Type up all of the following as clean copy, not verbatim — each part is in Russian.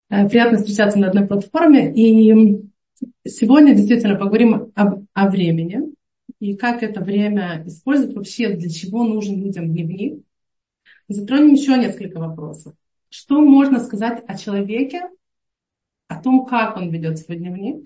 Приятно встречаться на одной платформе. И сегодня действительно поговорим о времени и как это время использовать, вообще для чего нужен людям дневник. Затронем еще несколько вопросов. Что можно сказать о человеке, о том, как он ведет свой дневник?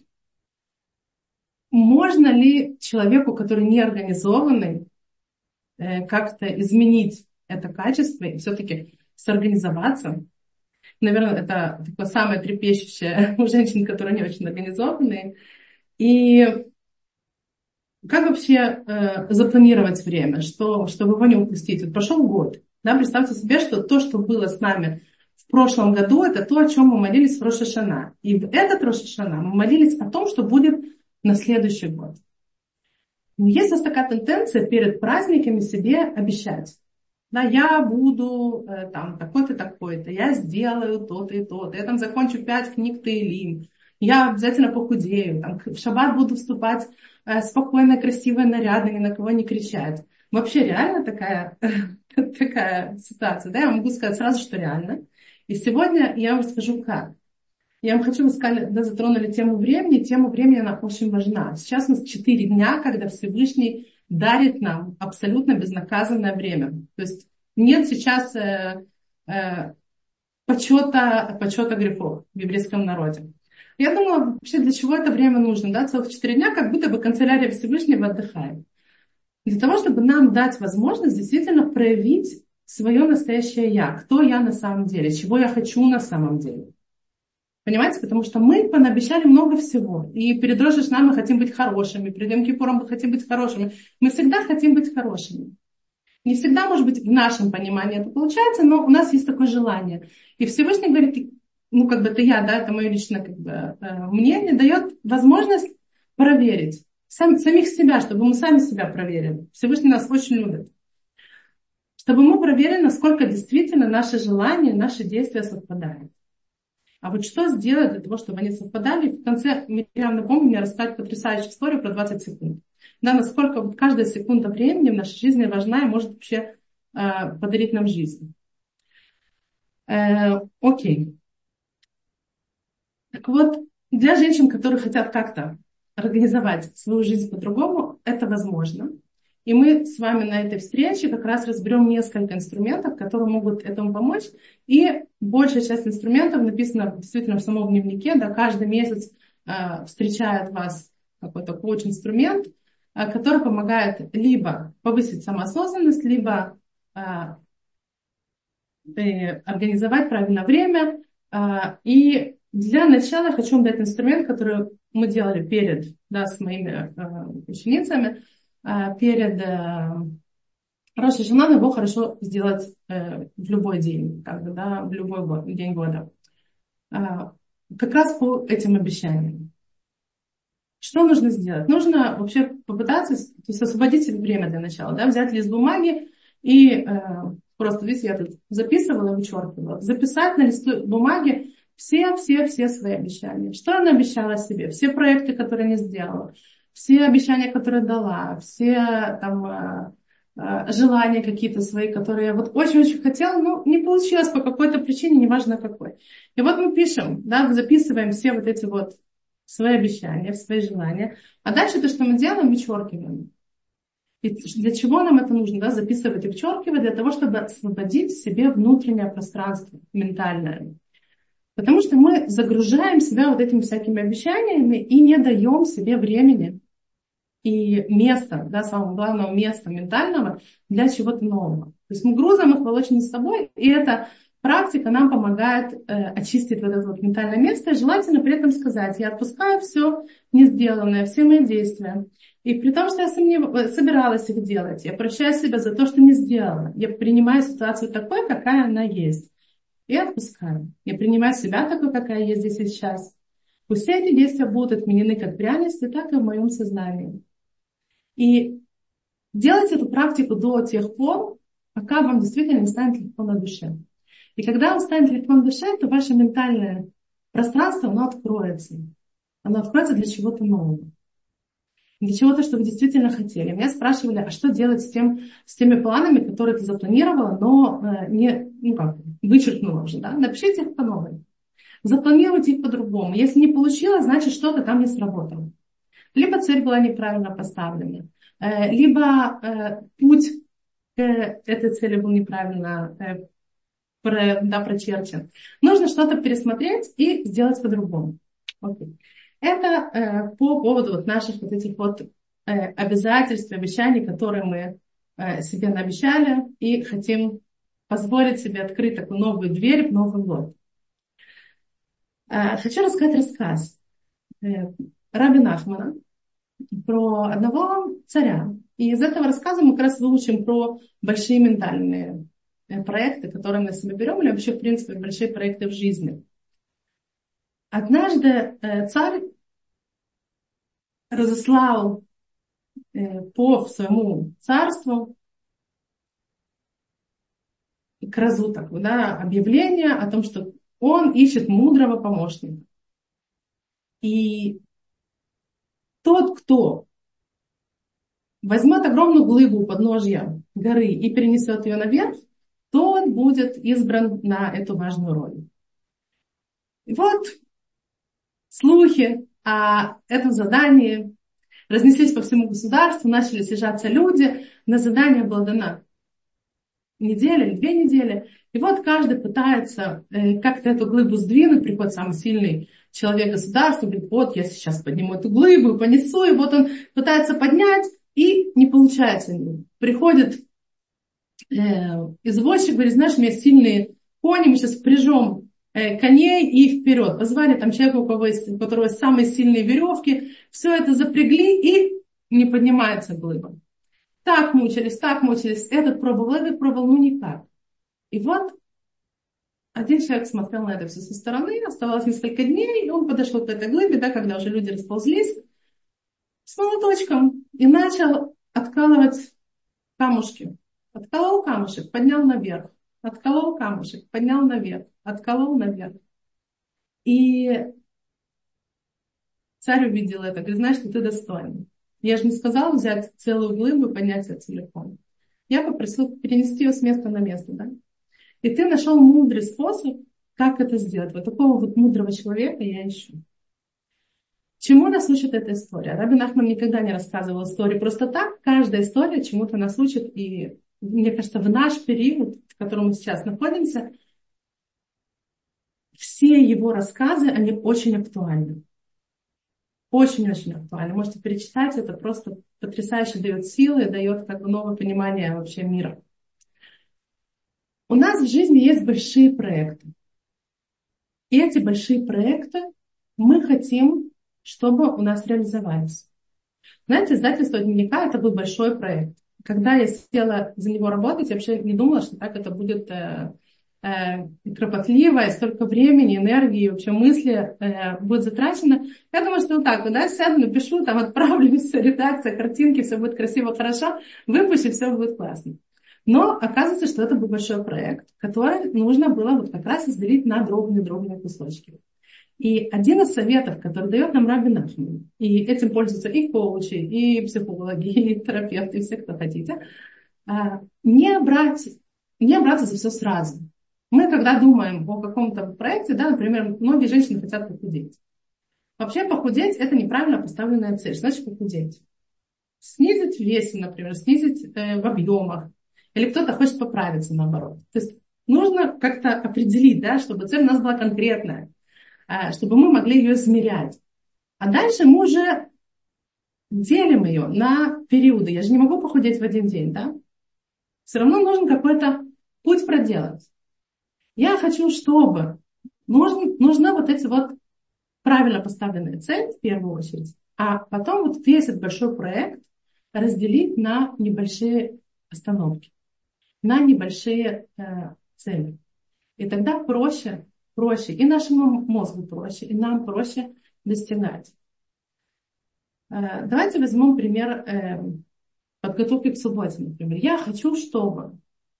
Можно ли человеку, который не организованный, как-то изменить это качество и все-таки сорганизоваться? Наверное, это такое самое трепещущее у женщин, которые не очень организованные. И как вообще запланировать время, чтобы его не упустить? Вот прошел год. Да, представьте себе, что то, что было с нами в прошлом году, это то, о чем мы молились в Рош ха-Шана. И в этот Рош ха-Шана мы молились о том, что будет на следующий год. Но есть у нас такая тенденция перед праздниками себе обещать. Да, я буду там такой-то, такой-то, я сделаю то-то и то-то, я там закончу 5 книг Теилим, я обязательно похудею, там, в шаббат буду вступать спокойно, красиво, нарядно, ни на кого не кричать. Вообще реально такая ситуация? Да, я могу сказать сразу, что реально. И сегодня я вам расскажу как. Я вам хочу, вы сказали, да, затронули тему времени, она очень важна. Сейчас у нас 4 дня, когда Всевышний дарит нам абсолютно безнаказанное время. То есть нет сейчас почета грехов в еврейском народе. Я думала, вообще для чего это время нужно? Да? Целых 4 дня, как будто бы канцелярия Всевышнего отдыхает. Для того, чтобы нам дать возможность действительно проявить свое настоящее я. Кто я на самом деле, чего я хочу на самом деле. Понимаете? Потому что мы понаобещали много всего. И перед Рош ха-Шана мы хотим быть хорошими, перед Йом-Кипуром мы хотим быть хорошими. Мы всегда хотим быть хорошими. Не всегда, может быть, в нашем понимании это получается, но у нас есть такое желание. И Всевышний говорит, ну, как бы это я, да, это мое личное мнение, дает возможность проверить самих себя, чтобы мы сами себя проверили. Всевышний нас очень любит. Чтобы мы проверили, насколько действительно наши желания, наши действия совпадают. А вот что сделать для того, чтобы они совпадали? В конце, Мириам, напомню, мне рассказать потрясающую историю про 20 секунд. Да, насколько вот каждая секунда времени в нашей жизни важна и может вообще подарить нам жизнь. Окей. Так вот, для женщин, которые хотят как-то организовать свою жизнь по-другому, это возможно. И мы с вами на этой встрече как раз разберем несколько инструментов, которые могут этому помочь. И большая часть инструментов написана действительно в самом дневнике. Да, каждый месяц встречает вас какой-то коуч-инструмент, который помогает либо повысить самоосознанность, либо организовать правильное время. И для начала я хочу вам дать инструмент, который мы делали с моими ученицами. Перед Рош ха-Шана его хорошо сделать в любой день, в любой день года. Как раз по этим обещаниям. Что нужно сделать? Нужно вообще попытаться, то есть освободить себе время для начала, да, взять лист бумаги и просто, видите, я тут записывала и вычеркивала, записать на листе бумаги все свои обещания. Что она обещала себе? Все проекты, которые не сделала. Все обещания, которые дала, все там желания какие-то свои, которые я вот очень-очень хотела, но не получилось по какой-то причине, неважно какой. И вот мы пишем, да, записываем все вот эти вот свои обещания, свои желания. А дальше то, что мы делаем, вычеркиваем. И для чего нам это нужно, да, записывать и вычеркивать? Для того, чтобы освободить себе внутреннее пространство ментальное. Потому что мы загружаем себя вот этими всякими обещаниями и не даем себе времени и места, да, самого главного места ментального для чего-то нового. То есть мы грузом их волочим с собой, и эта практика нам помогает очистить вот это вот ментальное место, и желательно при этом сказать: я отпускаю все не сделанное, все мои действия. И при том, что я собиралась их делать, я прощаю себя за то, что не сделала. Я принимаю ситуацию такой, какая она есть. И отпускаю. Я принимаю себя такой, какая я есть здесь и сейчас. Пусть все эти действия будут отменены как в реальности, так и в моем сознании. И делайте эту практику до тех пор, пока вам действительно не станет легко на душе. И когда вам станет легко на душе, то ваше ментальное пространство, оно откроется. Оно откроется для чего-то нового. Для чего-то, что вы действительно хотели. Меня спрашивали, а что делать с теми планами, которые ты запланировала, но вычеркнула уже. Да? Напишите их по новой. запланируйте их по-другому. Если не получилось, значит что-то там не сработало. Либо цель была неправильно поставлена, либо путь к этой цели был неправильно прочерчен. Нужно что-то пересмотреть и сделать по-другому. Окей. Это по поводу вот наших вот этих вот обязательств, обещаний, которые мы себе наобещали и хотим позволить себе открыть такую новую дверь в Новый год. Хочу рассказать рассказ Раби Нахмана про одного царя. И из этого рассказа мы как раз выучим про большие ментальные проекты, которые мы на себя берем, или вообще, в принципе, большие проекты в жизни. Однажды царь разослал по своему царству кразу такую, да, объявление о том, что он ищет мудрого помощника. И тот, кто возьмет огромную глыбу у подножья горы и перенесет ее наверх, то он будет избран на эту важную роль. И вот слухи о этом задании разнеслись по всему государству, начали съезжаться люди. На задание было дано неделя или 2 недели. И вот каждый пытается как-то эту глыбу сдвинуть. Приходит самый сильный человек государства, говорит, вот я сейчас подниму эту глыбу и понесу. И вот он пытается поднять, и не получается. Приходит извозчик, говорит, знаешь, у меня сильные кони, мы сейчас впряжем коней и вперед. Позвали там человека, у которого есть самые сильные веревки, все это запрягли, и не поднимается глыба. Так мучились, этот пробовал, ну никак. И вот один человек смотрел на это все со стороны, оставалось несколько дней, и он подошел к этой глыбе, да, когда уже люди расползлись, с молоточком и начал откалывать камушки. Отколол камушек, поднял наверх. Отколол камушек, поднял наверх. Отколол наверх. И царь увидел это, говорит, знаешь, что ты достойный. Я же не сказала взять целую глыбу и поднять ее целиком. Я попросил перенести ее с места на место, да? И ты нашел мудрый способ, как это сделать. Вот такого вот мудрого человека я ищу. Чему нас учит эта история? Раби Нахман никогда не рассказывал истории просто так. Каждая история чему-то нас учит. И мне кажется, в наш период, в котором мы сейчас находимся, все его рассказы, они очень актуальны. Очень-очень актуальны. Можете перечитать, это просто потрясающе дает силы, дает как бы новое понимание вообще мира. У нас в жизни есть большие проекты. И эти большие проекты мы хотим, чтобы у нас реализовались. Знаете, издательство дневника — это был большой проект. Когда я села за него работать, я вообще не думала, что так это будет кропотливо, и столько времени, энергии, вообще мысли будет затрачено. Я думаю, что вот так, да, сяду, напишу, там отправлю, все, редакция, картинки, все будет красиво, хорошо, выпущу, все будет классно. Но оказывается, что это был большой проект, который нужно было вот как раз разделить на дробные кусочки. И один из советов, который дает нам Раби Нахман, и этим пользуются и коучи, и психологи, и терапевты, и все, кто хотите, не браться за все сразу. Мы, когда думаем о каком-то проекте, да, например, многие женщины хотят похудеть. Вообще похудеть — это неправильно поставленная цель. Значит, похудеть. Снизить в весе, например, снизить в объемах. Или кто-то хочет поправиться, наоборот. То есть нужно как-то определить, да, чтобы цель у нас была конкретная, чтобы мы могли ее измерять. А дальше мы уже делим ее на периоды. Я же не могу похудеть в один день, да? Все равно нужен какой-то путь проделать. Я хочу, чтобы нужна вот эти вот правильно поставленные цели в первую очередь, а потом вот весь этот большой проект разделить на небольшие остановки, на небольшие цели. И тогда проще, и нашему мозгу проще, и нам проще достигать. Давайте возьмем пример подготовки к субботе, например. Я хочу, чтобы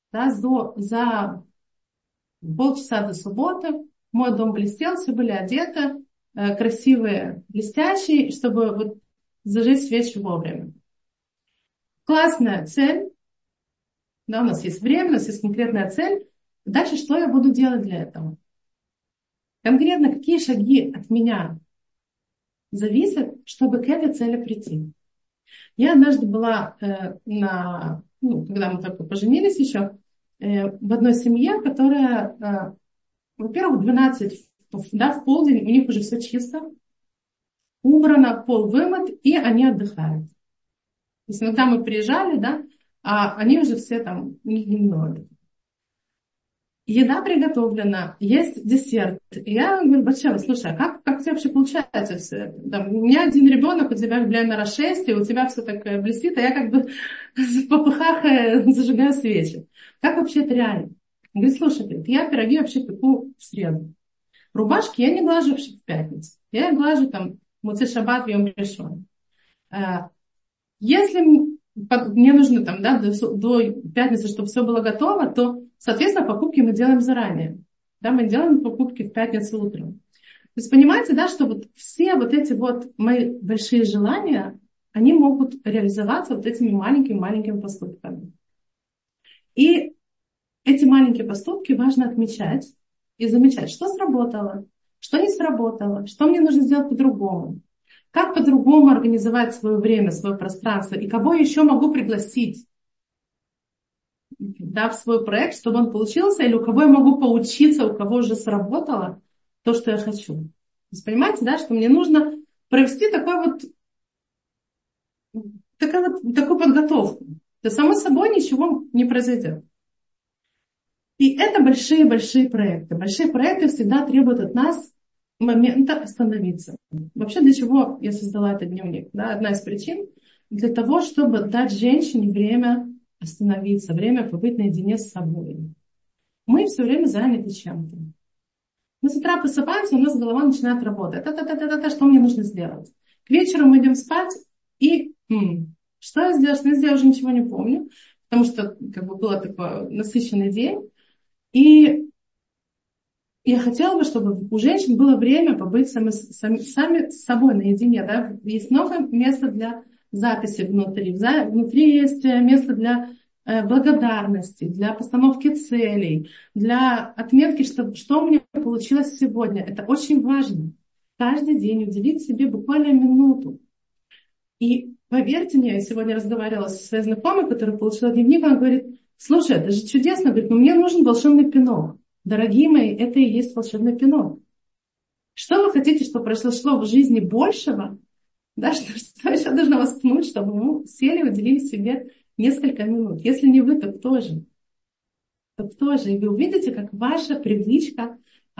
за полчаса до субботы мой дом блестел, все были одеты, красивые, блестящие, чтобы вот зажечь свечи вовремя. Классная цель. Да, у нас есть время, у нас есть конкретная цель. Дальше что я буду делать для этого? Конкретно какие шаги от меня зависят, чтобы к этой цели прийти. Я однажды была когда мы только поженились еще, в одной семье, которая, во-первых, 12, да, в полдень, у них уже все чисто, убрано, пол вымыт, и они отдыхают. То есть иногда мы приезжали, да, а они уже все там, у них немного. Еда приготовлена, есть десерт. И я говорю: Батшева, слушай, а как у тебя вообще получается все это? Там, у меня один ребенок, у тебя, наверное, 6, и у тебя все так блестит, а я как бы в попыхах зажигаю свечи. Как вообще это реально? Он говорит: слушай, я пироги вообще пеку в среду. Рубашки я не глажу в пятницу. Я их глажу там муцей шаббат, йом ришон. Если мне нужно там, да, до пятницы, чтобы все было готово, то, соответственно, покупки мы делаем заранее. Да, мы делаем покупки в пятницу утром. То есть понимаете, да, что вот все вот эти вот мои большие желания, они могут реализоваться вот этими маленькими поступками. И эти маленькие поступки важно отмечать и замечать, что сработало, что не сработало, что мне нужно сделать по-другому. Как по-другому организовать свое время, свое пространство, и кого еще могу пригласить, да, в свой проект, чтобы он получился, или у кого я могу поучиться, у кого уже сработало то, что я хочу. То есть понимаете, да, что мне нужно провести такую подготовку. То само собой ничего не произойдет. И это большие проекты. Большие проекты всегда требуют от нас момента остановиться. Вообще, для чего я создала этот дневник? Да, одна из причин для того, чтобы дать женщине время остановиться, время побыть наедине с собой. Мы все время заняты чем-то. Мы с утра просыпаемся, у нас голова начинает работать. Что мне нужно сделать? К вечеру мы идем спать, и что я сделала? Я уже ничего не помню, потому что как бы был такой насыщенный день. И я хотела бы, чтобы у женщин было время побыть сами с собой наедине. Да? Есть много места для записи внутри. Внутри есть место для благодарности, для постановки целей, для отметки, что у меня получилось сегодня. Это очень важно. Каждый день уделить себе буквально минуту. И поверьте мне, я сегодня разговаривала со своей знакомой, которая получила дневник, она говорит: слушай, это же чудесно, говорит, но мне нужен волшебный пинок. Дорогие мои, это и есть волшебный пинок. Что вы хотите, чтобы произошло в жизни большего? Да, что еще должно вас пнуть, чтобы мы сели и уделили себе несколько минут? Если не вы, то кто же? То кто же? И вы увидите, как ваша привычка,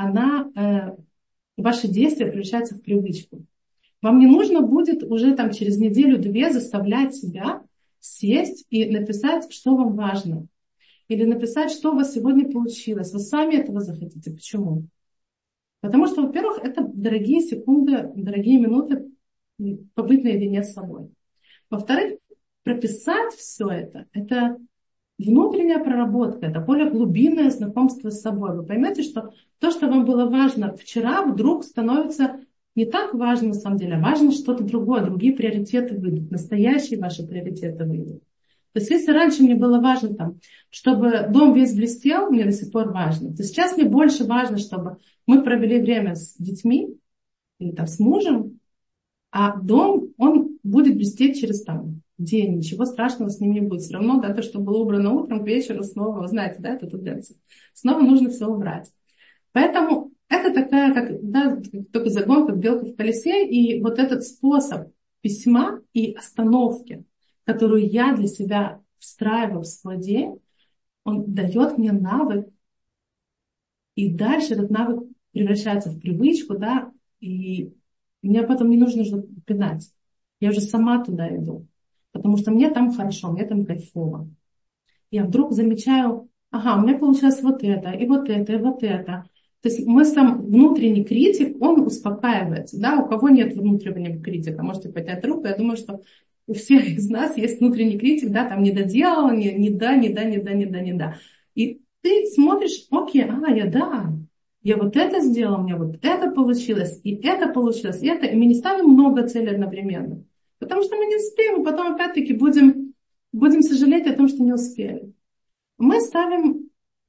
ваши действия превращаются в привычку. Вам не нужно будет уже там через неделю-две заставлять себя сесть и написать, что вам важно. Или написать, что у вас сегодня получилось. Вы сами этого захотите. Почему? Потому что, во-первых, это дорогие секунды, дорогие минуты побыть наедине с собой. Во-вторых, прописать все это внутренняя проработка, это более глубинное знакомство с собой. Вы поймете, что то, что вам было важно вчера, вдруг становится не так важно на самом деле, а важно что-то другое, другие приоритеты выйдут, настоящие ваши приоритеты выйдут. То есть если раньше мне было важно, чтобы дом весь блестел, мне до сих пор важно, то сейчас мне больше важно, чтобы мы провели время с детьми или с мужем, а дом, он будет блестеть через день, ничего страшного с ним не будет. Все равно, да, то, что было убрано утром, к вечеру снова, вы знаете, да, эту тенденцию. Снова нужно все убрать. Поэтому это такая, только загон, как белка в колесе, и вот этот способ письма и остановки, которую я для себя встраиваю в свой день, он дает мне навык, и дальше этот навык превращается в привычку, да, и мне потом не нужно пинать. Я уже сама туда иду, потому что мне там хорошо, мне там кайфово. Я вдруг замечаю, у меня получилось вот это, и вот это, и вот это. То есть мой сам внутренний критик, он успокаивается, да, у кого нет внутреннего критика, можете поднять руку, я думаю, что у всех из нас есть внутренний критик, да, там не доделал, не да. И ты смотришь, окей, я вот это сделала, у меня вот это получилось, и это получилось, и это, и мы не ставим много целей одновременно, потому что мы не успеем, и потом опять-таки будем сожалеть о том, что не успели. Мы ставим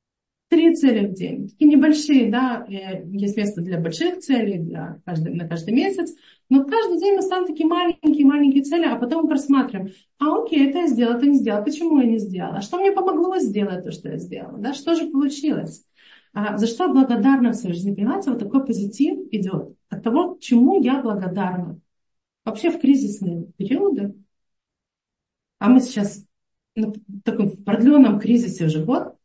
3 цели в день. Такие небольшие, да, есть место для больших целей, на каждый месяц. Но каждый день мы ставим такие маленькие цели, а потом просматриваем. Окей, это я сделала, это не сделала. Почему я не сделала? А что мне помогло сделать то, что я сделала? Да, что же получилось? За что благодарна в своей жизни? Понимаете, вот такой позитив идет от того, чему я благодарна. Вообще в кризисные периоды, а мы сейчас в таком продленном кризисе уже год,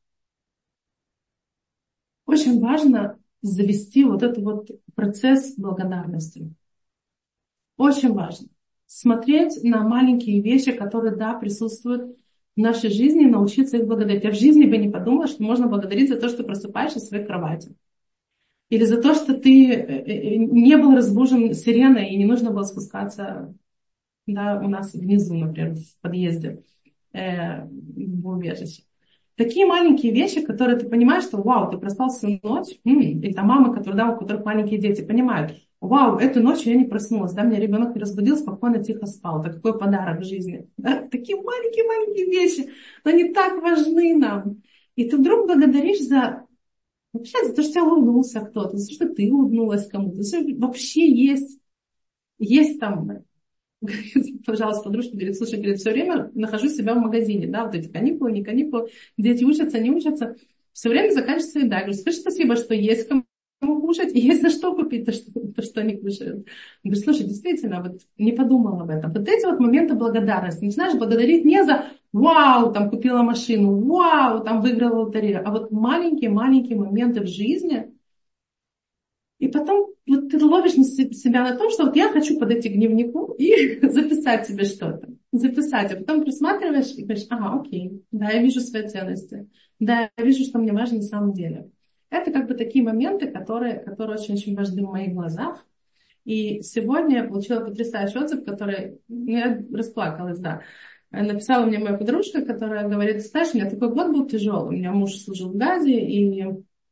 очень важно завести вот этот вот процесс благодарности. Очень важно. Смотреть на маленькие вещи, которые, да, присутствуют в нашей жизни, и научиться их благодарить. Я в жизни бы не подумала, что можно благодарить за то, что просыпаешься в своей кровати. Или за то, что ты не был разбужен сиреной и не нужно было спускаться, да, у нас внизу, например, в подъезде, в убежище. Такие маленькие вещи, которые ты понимаешь, что вау, ты проспал всю ночь, и там мамы, которые, да, у которых маленькие дети, понимают, вау, эту ночь я не проснулась, да, меня ребенок не разбудил, спокойно, тихо спал. Это какой подарок в жизни. Да? Такие маленькие вещи, но они так важны нам. И ты вдруг благодаришь вообще за то, что тебя улыбнулся кто-то, за то, что ты улыбнулась кому-то, за то, что вообще есть там. Пожалуйста, подружка говорит, слушай, говорит, все время нахожу себя в магазине, да, вот эти каникулы, не каникулы, дети учатся, не учатся, все время заканчивается еда. Я говорю, скажи спасибо, что есть кому кушать, и есть на что купить то, что они кушают. Я говорю, слушай, действительно, вот не подумала об этом. Вот эти вот моменты благодарности. Начинаешь благодарить не за вау, там купила машину, вау, там выиграла лотерею, а вот маленькие моменты в жизни. И потом вот ты ловишь себя на том, что вот я хочу подойти к дневнику и записать себе что-то. Записать. А потом присматриваешь и говоришь, ага, окей, да, я вижу свои ценности. Да, я вижу, что мне важно на самом деле. Это как бы такие моменты, которые очень-очень важны в моих глазах. И сегодня я получила потрясающий отзыв, который, я расплакалась, да. Написала мне моя подружка, которая говорит, знаешь, у меня такой год был тяжелый. У меня муж служил в Газе, и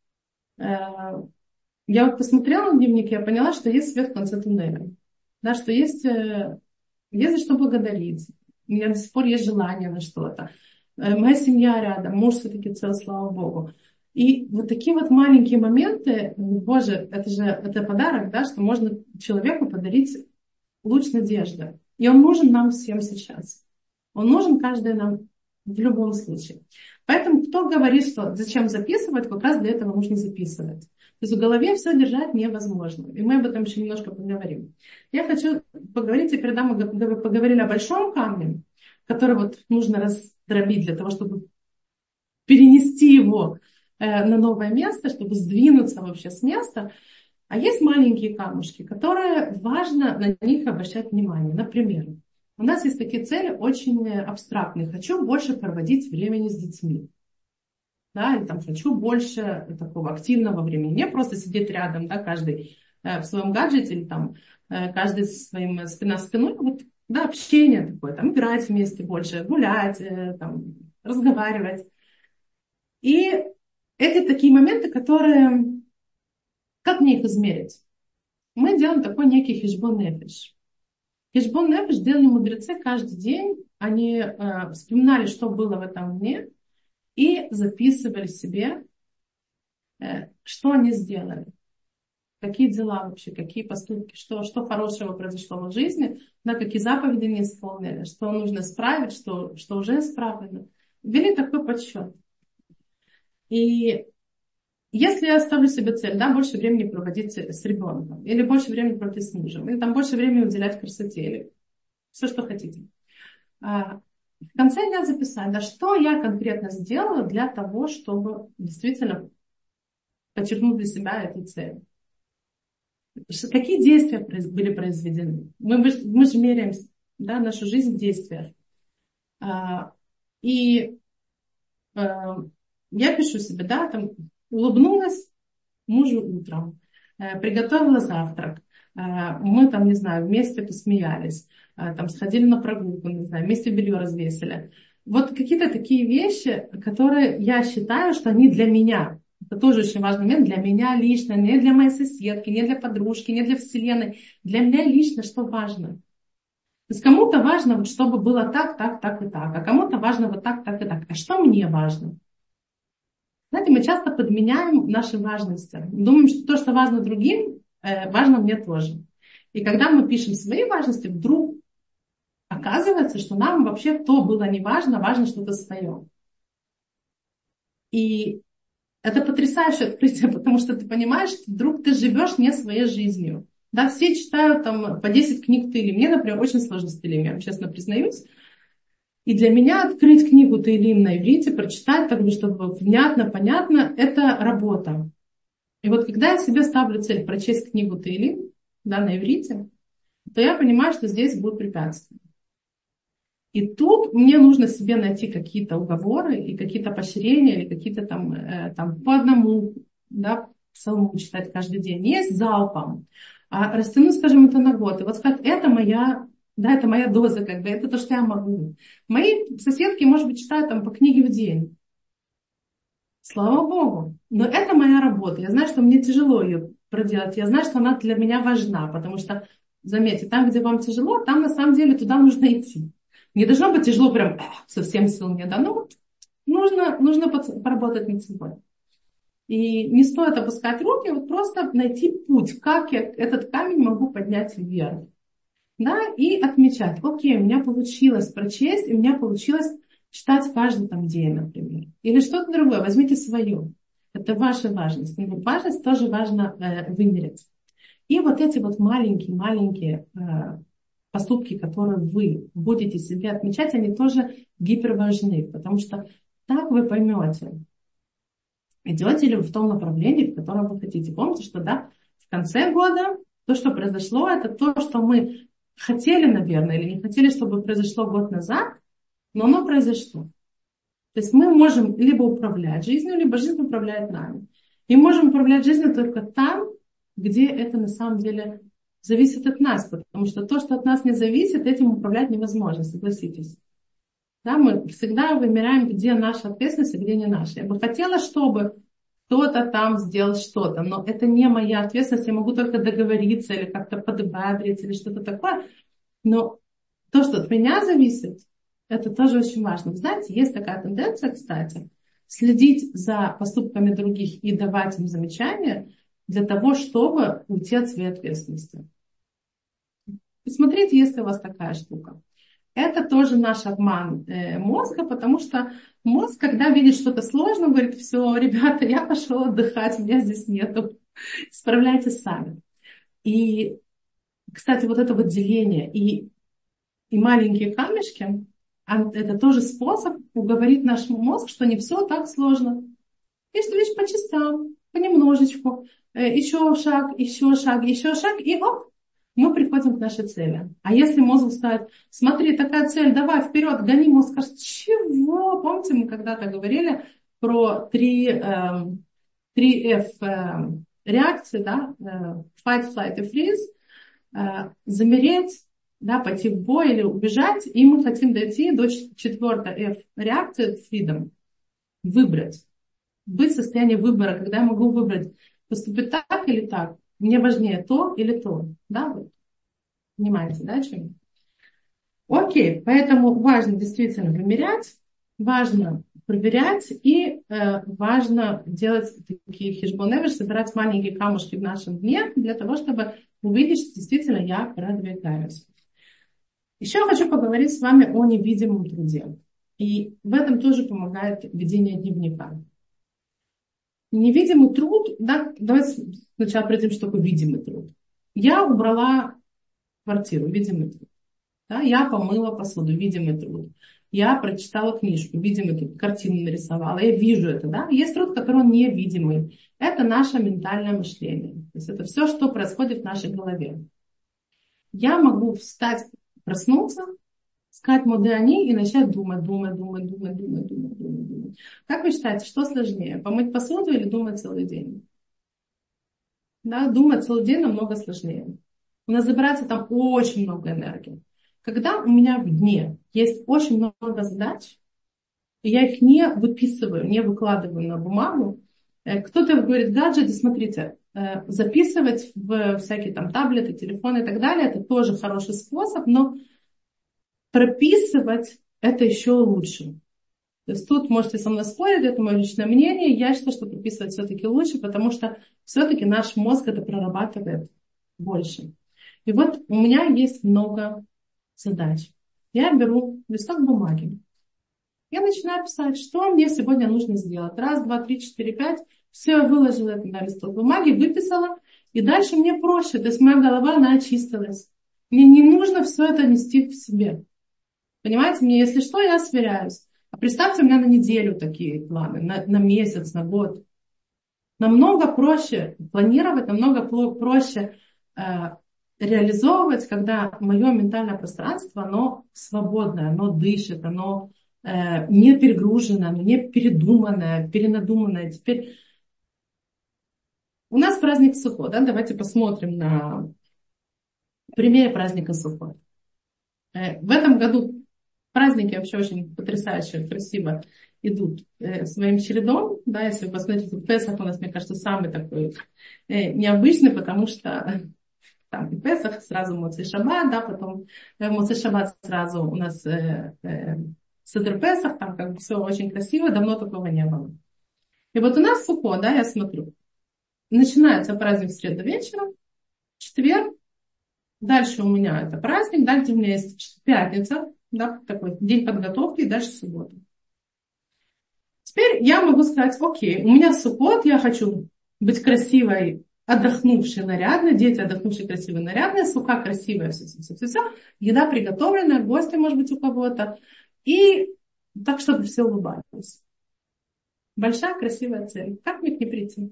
я вот посмотрела на дневник, я поняла, что есть свет в конце туннеля. Да, что есть за что благодарить. У меня до сих пор есть желание на что-то. Моя семья рядом, муж все-таки цел, слава Богу. И вот такие вот маленькие моменты, Боже, это подарок, да, что можно человеку подарить луч надежды. И он нужен нам всем сейчас. Он нужен каждый нам в любом случае. Поэтому кто говорит, что зачем записывать, как раз для этого нужно записывать. То есть в голове все держать невозможно. И мы об этом еще немножко поговорим. Я хочу поговорить, теперь да, мы поговорили о большом камне, который вот нужно раздробить для того, чтобы перенести его на новое место, чтобы сдвинуться вообще с места. А есть маленькие камушки, которые важно на них обращать внимание. Например, у нас есть такие цели очень абстрактные. Хочу больше проводить времени с детьми. Да, или там хочу больше такого активного времени. Не просто сидеть рядом, да, каждый в своем гаджете, или там каждый со своим спина в спину. Вот, да, общение такое, там играть вместе больше, гулять, там, разговаривать. И это такие моменты, которые, как мне их измерить? Мы делаем такой некий хешбон нефеш. Хешбон нефеш делали мудрецы каждый день. Они вспоминали, что было в этом дне, и записывали себе, что они сделали. Какие дела вообще, какие поступки, что хорошего произошло в их жизни, да, какие заповеди не исполнили, что нужно исправить, что уже исправлено. Вели такой подсчет. И если я ставлю себе цель, да, больше времени проводить с ребенком, или больше времени проводить с мужем, или там больше времени уделять красоте, или все, что хотите. В конце дня записать, да, что я конкретно сделала для того, чтобы действительно подчеркнуть для себя эту цель. Какие действия были произведены? Мы же меряем, да, нашу жизнь в действиях. И я пишу себе, да, там, улыбнулась мужу утром, приготовила завтрак, мы там, не знаю, вместе посмеялись, там, сходили на прогулку, не знаю, вместе белье развесили. Вот какие-то такие вещи, которые я считаю, что они для меня. Это тоже очень важный момент для меня лично, не для моей соседки, не для подружки, не для вселенной. Для меня лично что важно. То есть кому-то важно, вот, чтобы было так и так, а кому-то важно вот так и так. А что мне важно? Знаете, мы часто подменяем наши важности. Думаем, что то, что важно другим, важно мне тоже. И когда мы пишем свои важности, вдруг оказывается, что нам вообще то было не важно, важно что-то свое. И это потрясающее открытие, потому что ты понимаешь, что вдруг ты живешь не своей жизнью. Да, все читают там по 10 книг Тейли. Мне, например, очень сложно с Тейлим, я честно признаюсь. И для меня открыть книгу Тейлим на иврите, прочитать так, чтобы внятно, понятно, это работа. И вот когда я себе ставлю цель прочесть книгу Тейлим, да, на иврите, то я понимаю, что здесь будут препятствия. И тут мне нужно себе найти какие-то уговоры и какие-то поощрения, или какие-то там по одному, да, псалму читать каждый день. Есть залпом. А растянуть, скажем, это на год. И вот сказать, это моя, да, это моя доза, как бы, это то, что я могу. Мои соседки, может быть, читают там по книге в день. Слава Богу. Но это моя работа. Я знаю, что мне тяжело ее проделать. Я знаю, что она для меня важна, потому что, заметьте, там, где вам тяжело, там на самом деле туда нужно идти. Не должно быть тяжело прям совсем сил нет. Да? Ну вот нужно поработать над собой. И не стоит опускать руки, вот просто найти путь, как я этот камень могу поднять вверх. Да? И отмечать, окей, у меня получилось прочесть, и у меня получилось читать каждый там день, например. Или что-то другое, возьмите свое. Это ваша важность. Но важность тоже важно вымерить. И вот эти вот маленькие поступки, которые вы будете себе отмечать, они тоже гиперважны, потому что так вы поймете, идете ли вы в том направлении, в котором вы хотите. Помните, что да, в конце года то, что произошло, это то, что мы хотели, наверное, или не хотели, чтобы произошло год назад, но оно произошло. То есть мы можем либо управлять жизнью, либо жизнь управляет нами. И можем управлять жизнью только там, где это на самом деле зависит от нас, потому что то, что от нас не зависит, этим управлять невозможно, согласитесь. Да, мы всегда вымираем, где наша ответственность, а где не наша. Я бы хотела, чтобы кто-то там сделал что-то, но это не моя ответственность, я могу только договориться или как-то подбадрить или что-то такое. Но то, что от меня зависит, это тоже очень важно. Вы знаете, есть такая тенденция, кстати, следить за поступками других и давать им замечания для того, чтобы уйти от своей ответственности. И смотрите, если у вас такая штука. Это тоже наш обман мозга, потому что мозг, когда видит что-то сложное, говорит, все, ребята, я пошел отдыхать, меня здесь нету, справляйтесь сами. И, кстати, вот это вот деление и маленькие камешки, это тоже способ уговорить наш мозг, что не все так сложно. И что лишь по частям, понемножечку, еще шаг, еще шаг, и оп, мы приходим к нашей цели. А если мозг скажет, смотри, такая цель, давай вперед, гони, мозг скажет, чего? Помните, мы когда-то говорили про 3F реакции, да? Fight, flight и freeze, замереть, да, пойти в бой или убежать, и мы хотим дойти до 4 F реакции, freedom, выбрать. Быть в состоянии выбора, когда я могу выбрать, поступить так или так. Мне важнее то или то. Да, вы понимаете, да, о чем? Окей, поэтому важно действительно вымерять, важно проверять и важно делать такие хешбон-эвер, собирать маленькие камушки в нашем дне для того, чтобы увидеть, что действительно я продвигаюсь. Еще я хочу поговорить с вами о невидимом труде. И в этом тоже помогает ведение дневника. Невидимый труд, да, давайте сначала определим, что такое видимый труд. Я убрала квартиру, видимый труд. Да, я помыла посуду, видимый труд. Я прочитала книжку, видимый труд, картину нарисовала, я вижу это. Да? Есть труд, который невидимый. Это наше ментальное мышление. То есть это все, что происходит в нашей голове. Я могу встать, проснуться, сказать модеани и начать думать. Как вы считаете, что сложнее? Помыть посуду или думать целый день? Да, думать целый день намного сложнее. У нас забирается там очень много энергии. Когда у меня в дне есть очень много задач, и я их не выписываю, не выкладываю на бумагу, кто-то говорит, гаджеты, смотрите, записывать в всякие там таблеты, телефоны и так далее, это тоже хороший способ, но прописывать это еще лучше. То есть тут можете со мной спорить, это мое личное мнение. Я считаю, что прописывать все-таки лучше, потому что все-таки наш мозг это прорабатывает больше. И вот у меня есть много задач. Я беру листок бумаги. Я начинаю писать, что мне сегодня нужно сделать. Раз, два, три, четыре, пять. Все, я выложила это на листок бумаги, выписала. И дальше мне проще. То есть моя голова, она очистилась. Мне не нужно все это нести в себе. Понимаете, мне, если что, я сверяюсь. А представьте, у меня на неделю такие планы, на месяц, на год. Намного проще планировать, намного проще реализовывать, когда мое ментальное пространство, оно свободное, оно дышит, оно не перегруженное, оно не передуманное, перенадуманное. Теперь у нас праздник Суккот, да? Давайте посмотрим на примере праздника Суккот. В этом году праздники вообще очень потрясающе, красиво идут своим чередом. Да, если вы посмотрите, Песах у нас, мне кажется, самый такой необычный, потому что там и Песах, сразу Моцей Шаббат, да, потом Моцей Шаббат сразу у нас Седер Песах, там как бы все очень красиво, давно такого не было. И вот у нас Суккот, да, я смотрю, начинается праздник в среду вечером, в четверг, дальше у меня это праздник, дальше у меня есть пятница, да, такой день подготовки, и дальше суббота. Теперь я могу сказать, окей, у меня Суккот, я хочу быть красивой, отдохнувшей, нарядной, дети отдохнувшие, красивые, нарядные, сука красивая, все. Еда приготовленная, гости, может быть, у кого-то. И так, чтобы все улыбались. Большая красивая цель. Как мне к ней прийти?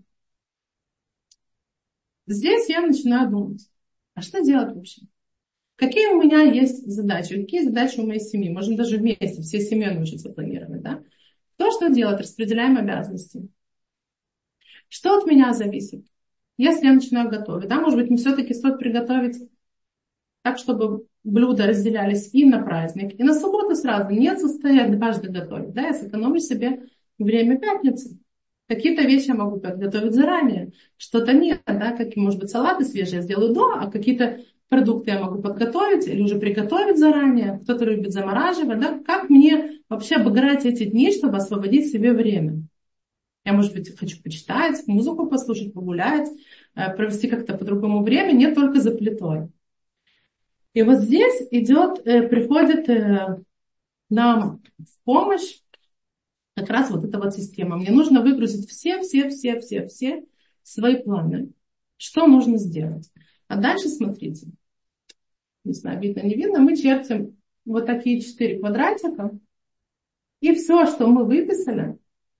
Здесь я начинаю думать, а что делать вообще? Какие у меня есть задачи? Какие задачи у моей семьи? Можем даже вместе, всей семьей научиться планировать, да? То, что делать, распределяем обязанности. Что от меня зависит? Если я начинаю готовить, да, может быть, мне все-таки стоит приготовить так, чтобы блюда разделялись и на праздник, и на субботу сразу. Нет состояния дважды готовить, да, я сэкономлю себе время пятницы. Какие-то вещи я могу подготовить заранее, что-то нет, да, какие, может быть, салаты свежие я сделаю до, а какие-то продукты я могу подготовить или уже приготовить заранее. Кто-то любит замораживать, да, как мне вообще обыграть эти дни, чтобы освободить себе время? Я, может быть, хочу почитать, музыку послушать, погулять, провести как-то по-другому время, не только за плитой. И вот здесь приходит нам в помощь как раз вот эта вот система. Мне нужно выгрузить все свои планы. Что нужно сделать? А дальше смотрите. Не знаю, видно, не видно. Мы чертим вот такие 4 квадратика. И все, что мы выписали,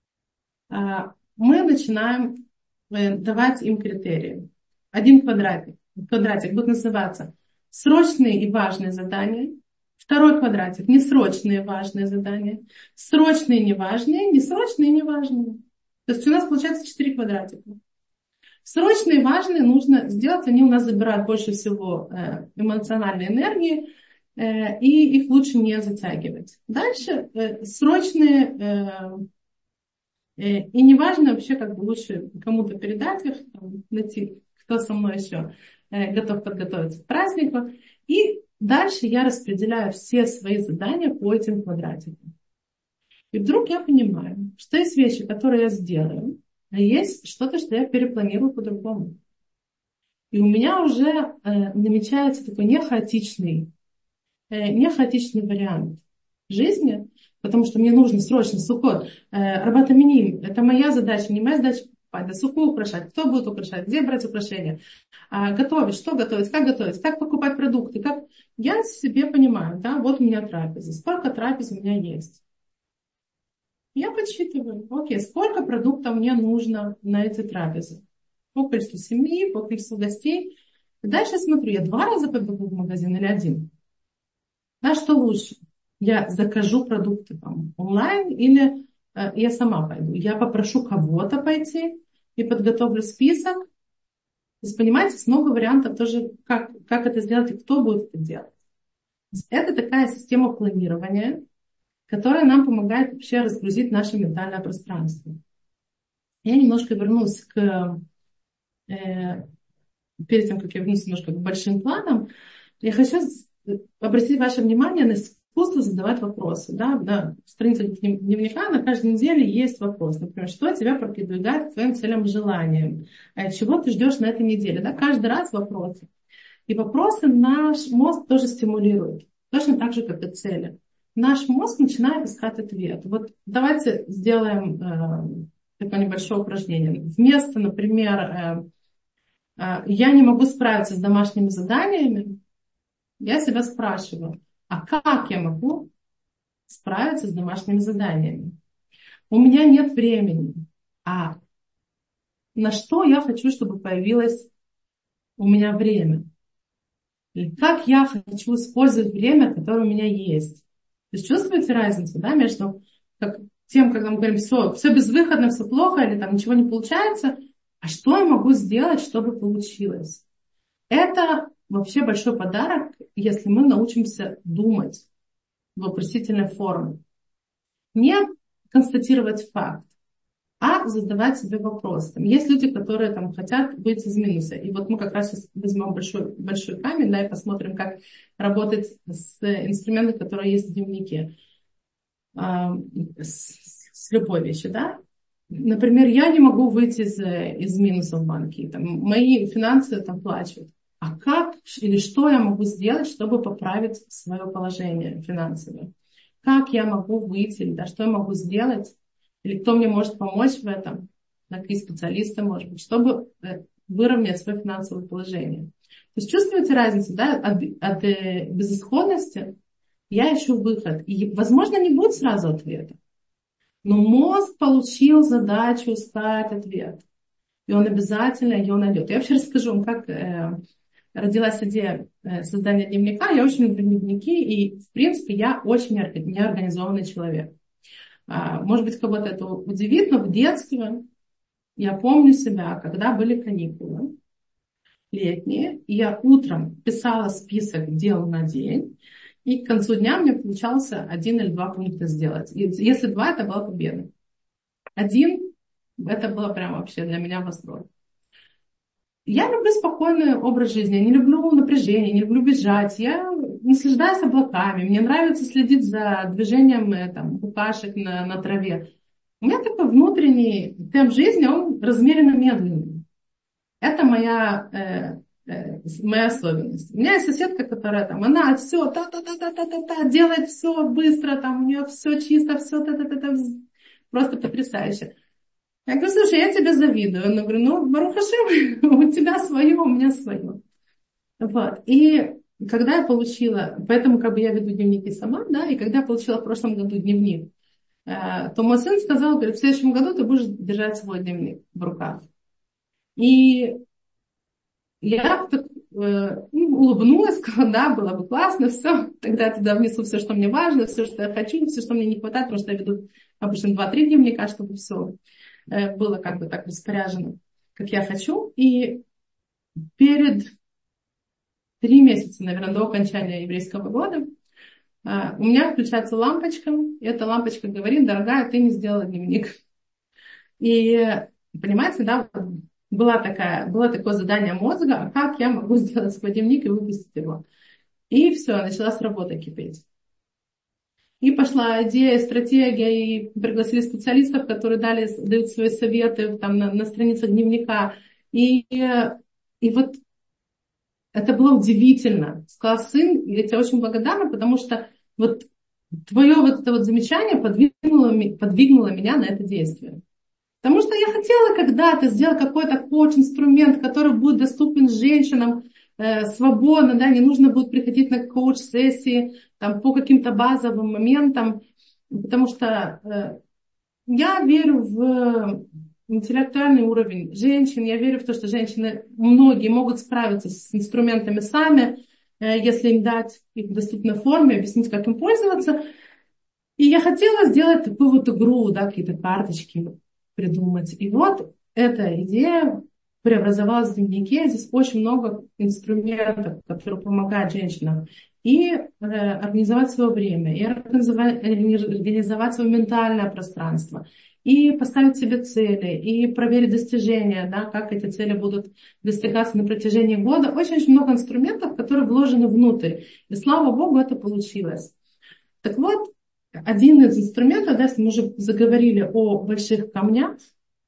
мы начинаем давать им критерии. Один квадратик будет называться срочные и важные задания. Второй квадратик несрочные и важные задания. Срочные и неважные, несрочные и неважные. То есть у нас получается 4 квадратика. Срочные и важные нужно сделать, они у нас забирают больше всего эмоциональной энергии, и их лучше не затягивать. Дальше срочные и неважно вообще, как бы лучше кому-то передать их, найти, кто со мной еще готов подготовиться к празднику. И дальше я распределяю все свои задания по этим квадратикам. И вдруг я понимаю, что есть вещи, которые я сделаю, а есть что-то, что я перепланирую по-другому. И у меня уже намечается такой не хаотичный вариант жизни, потому что мне нужно срочно Суккот, Арбат Миним, это моя задача, не моя задача покупать, да Сукку украшать, кто будет украшать, где брать украшения, готовить, что готовить, как покупать продукты, как я себе понимаю, да, вот у меня трапеза, сколько трапез у меня есть. Я подсчитываю, окей, сколько продуктов мне нужно на эти трапезы, по количеству семьи, по количеству гостей. И дальше смотрю, я 2 раза пойду в магазин или 1. Да, что лучше? Я закажу продукты там онлайн или я сама пойду? Я попрошу кого-то пойти и подготовлю список. То есть, понимаете, много вариантов тоже, как это сделать и кто будет это делать. Это такая система планирования, которая нам помогает вообще разгрузить наше ментальное пространство. Я немножко вернусь перед тем, как я вернусь немножко к большим планам, я хочу обратить ваше внимание на искусство задавать вопросы. Да? На странице дневника на каждой неделе есть вопрос. Например, что тебя продвигает к твоим целям и желаниям? Чего ты ждешь на этой неделе? Да? Каждый раз вопросы. И вопросы наш мозг тоже стимулирует. Точно так же, как и цели. Наш мозг начинает искать ответ. Вот давайте сделаем такое небольшое упражнение. Вместо, например, я не могу справиться с домашними заданиями, я себя спрашиваю, а как я могу справиться с домашними заданиями? У меня нет времени. А на что я хочу, чтобы появилось у меня время? И как я хочу использовать время, которое у меня есть? То есть чувствуете разницу, да, между тем, когда мы говорим, все безвыходно, все плохо, или там ничего не получается, а что я могу сделать, чтобы получилось? Это вообще большой подарок, если мы научимся думать в вопросительной форме. Не констатировать факт, а задавать себе вопросы. Есть люди, которые там хотят выйти из минуса. И вот мы как раз сейчас возьмем большой камень, да, и посмотрим, как работать с инструментами, которые есть в дневнике. С любой вещью, да. Например, я не могу выйти из минуса в банке. Там, мои финансы там плачут. А как или что я могу сделать, чтобы поправить свое положение финансовое? Как я могу выйти, или да, что я могу сделать? Или кто мне может помочь в этом? Какие специалисты, может быть, чтобы выровнять свое финансовое положение. То есть чувствуете разницу, да, от безысходности я ищу выход. И, возможно, не будет сразу ответа. Но мозг получил задачу искать ответ. И он обязательно ее найдет. Я вообще расскажу вам, как родилась идея создания дневника. Я очень люблю дневники, и, в принципе, я очень неорганизованный человек. Может быть, кого-то это удивит, но в детстве я помню себя, когда были каникулы летние, и я утром писала список дел на день, и к концу дня мне получался 1 или 2 пункта сделать. И если 2, это была победа. 1, это было прям вообще для меня восторг. Я люблю спокойный образ жизни, я не люблю напряжение, не люблю бежать, я не наслаждаюсь облаками, мне нравится следить за движением там, букашек на траве. У меня такой внутренний темп жизни, он размеренно медленный. Это моя особенность. У меня есть соседка, которая там, она все та-та-та-та-та-та, делает все быстро, там у нее все чисто, все та-та-та-та, просто потрясающе. Я говорю, слушай, я тебе завидую. Она говорит, ну, Барух Ашем, у тебя свое, у меня свое. Вот. И когда я получила, поэтому как бы я веду дневники сама, да, и когда я получила в прошлом году дневник, то мой сын сказал, говорит, в следующем году ты будешь держать свой дневник в руках. И я так, улыбнулась, сказала, да, было бы классно, все, тогда я туда внесу все, что мне важно, все, что я хочу, все, что мне не хватает, потому что я веду обычно 2-3 дневника, чтобы все было как бы так распоряжено, как я хочу. И перед 3 месяца, наверное, до окончания еврейского года, у меня включается лампочка, и эта лампочка говорит, дорогая, ты не сделала дневник. И, понимаете, да, было такое задание мозга, а как я могу сделать свой дневник и выпустить его. И все, началась работа кипеть. И пошла идея, стратегия, и пригласили специалистов, которые дают свои советы там, на страницах дневника. И вот это было удивительно. Сказал сын, я тебе очень благодарна, потому что вот твое вот это вот замечание подвигнуло меня на это действие. Потому что я хотела когда-то сделать какой-то коуч-инструмент, который будет доступен женщинам свободно, да, не нужно будет приходить на коуч-сессии там, по каким-то базовым моментам, потому что я верю в интеллектуальный уровень женщин, я верю в то, что женщины, многие могут справиться с инструментами сами, если им дать их в доступной форме, объяснить, как им пользоваться. И я хотела сделать такую вот игру, да, какие-то карточки придумать. И вот эта идея преобразовалась в дневнике. Здесь очень много инструментов, которые помогают женщинам и организовать свое время, и организовать свое ментальное пространство, и поставить себе цели, и проверить достижения, да, как эти цели будут достигаться на протяжении года. Очень-очень много инструментов, которые вложены внутрь. И слава Богу, это получилось. Так вот, один из инструментов, да, если мы уже заговорили о больших камнях,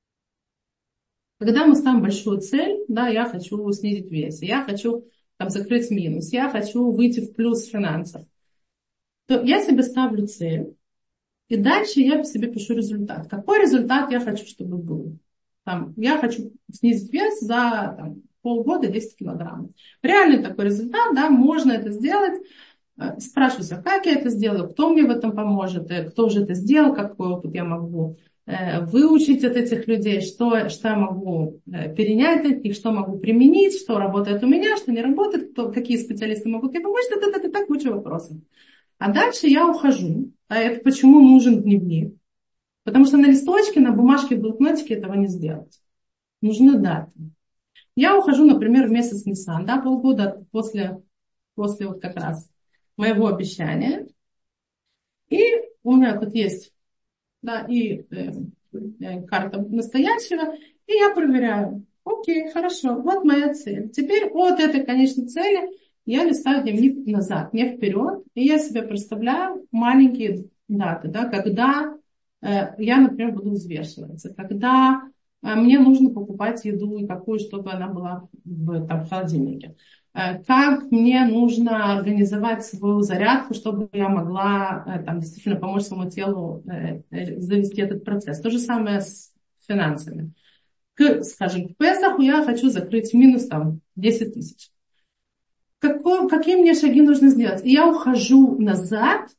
когда мы ставим большую цель, да, я хочу снизить вес, я хочу там, закрыть минус, я хочу выйти в плюс в финансах, то я себе ставлю цель, и дальше я себе пишу результат. Какой результат я хочу, чтобы был? Там, я хочу снизить вес за там, полгода 10 килограммов. Реальный такой результат, да, можно это сделать. Спрашиваю себя, как я это сделаю, кто мне в этом поможет, кто уже это сделал, какой опыт я могу выучить от этих людей, что я могу перенять от них, что могу применить, что работает у меня, что не работает, какие специалисты могут мне помочь, это куча вопросов. А дальше я ухожу. А это почему нужен дневник? Потому что на листочке, на бумажке, в блокнотике этого не сделать. Нужны даты. Я ухожу, например, в месяц Нисан, да, полгода после вот как раз моего обещания. И у меня тут есть, да, и карта настоящего, и я проверяю. Окей, хорошо, вот моя цель. Теперь от этой конечной цели я листаю дневник назад, не вперед, и я себе представляю маленькие даты, да, когда я, например, буду взвешиваться, когда мне нужно покупать еду и какую, чтобы она была в холодильнике. Как мне нужно организовать свою зарядку, чтобы я могла там, действительно помочь своему телу завести этот процесс. То же самое с финансами. Скажем, к Песаху я хочу закрыть минус там, 10 тысяч. Какие мне шаги нужно сделать? И я ухожу назад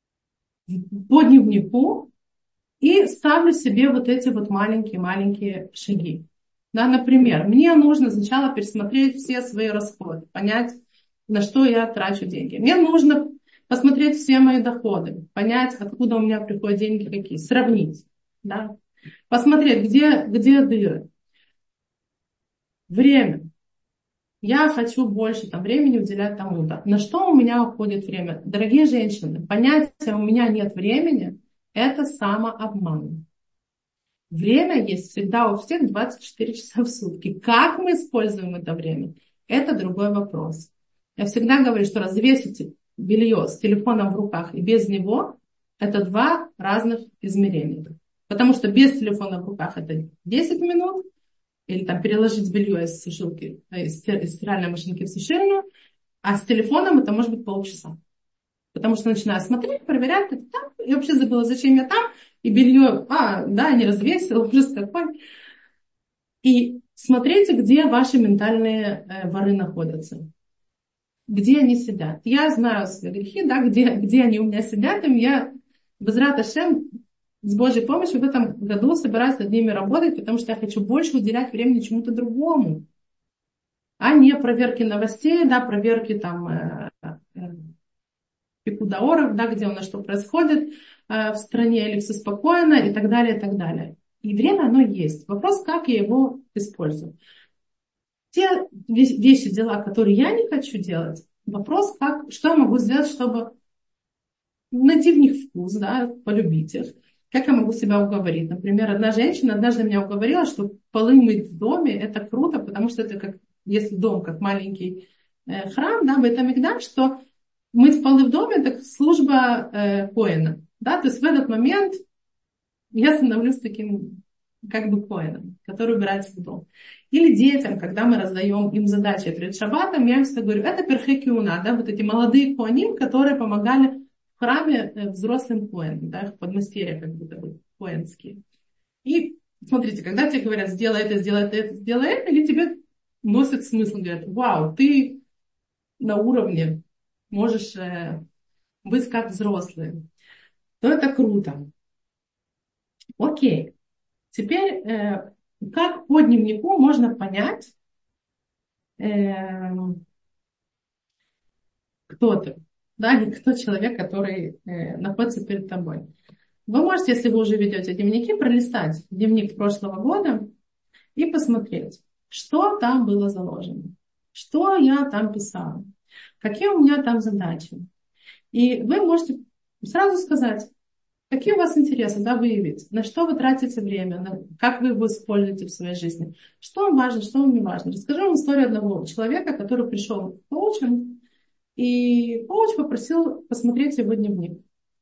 по дневнику и ставлю себе вот эти вот маленькие-маленькие шаги. Да, например, мне нужно сначала пересмотреть все свои расходы, понять, на что я трачу деньги. Мне нужно посмотреть все мои доходы, понять, откуда у меня приходят деньги какие, сравнить. Да? Посмотреть, где дыры. Время. Я хочу больше там, времени уделять тому-то. На что у меня уходит время? Дорогие женщины, понятие «у меня нет времени» – это самообман. Время есть всегда у всех 24 часа в сутки. Как мы используем это время? Это другой вопрос. Я всегда говорю, что развесить белье с телефоном в руках и без него – это два разных измерения. Потому что без телефона в руках это 10 минут, или там переложить белье из сушилки, из стиральной машинки в сушильную, а с телефоном это может быть полчаса. Потому что начинаю смотреть, проверять, это там, и вообще забыла, зачем я там, и белье, да, не развесила, ужас какой. И смотрите, где ваши ментальные воры находятся. Где они сидят. Я знаю свои грехи, да, где они у меня сидят, и я Безрат Ашем с Божьей помощью в этом году собираюсь над ними работать, потому что я хочу больше уделять времени чему-то другому, а не проверке новостей, да, проверке там пикудаоров, да, где у нас что происходит в стране, или все спокойно, и так далее, и так далее. И время оно есть. Вопрос, как я его использую. Те вещи, дела, которые я не хочу делать, вопрос, что я могу сделать, чтобы найти в них вкус, да, полюбить их. Как я могу себя уговорить? Например, одна женщина однажды меня уговорила, что полы мыть в доме – это круто, потому что это как, если дом как маленький храм, да, Бейт-Амикдаш, что мыть полы в доме – это служба коэна. Да? То есть в этот момент я становлюсь таким как бы коэном, который убирается в дом. Или детям, когда мы раздаем им задачи перед шаббатом, я им всегда говорю, это перхей киуна, да, вот эти молодые коаним, которые помогали в храме взрослым коэнам, да, их подмастерья как будто бы коэнские. И смотрите, когда тебе говорят, сделай это, сделай это, сделай это, или тебе носят смысл, говорят, вау, ты на уровне можешь быть как взрослый, то это круто. Окей. Теперь, как по дневнику можно понять, кто ты, да, и кто человек, который находится перед тобой. Вы можете, если вы уже ведете дневники, пролистать дневник прошлого года и посмотреть, что там было заложено, что я там писала, какие у меня там задачи. И вы можете сразу сказать, какие у вас интересы, да, выявить, на что вы тратите время, как вы его используете в своей жизни, что вам важно, что вам не важно. Расскажу вам историю одного человека, который пришел в коучинг, и коуч попросил посмотреть его дневник.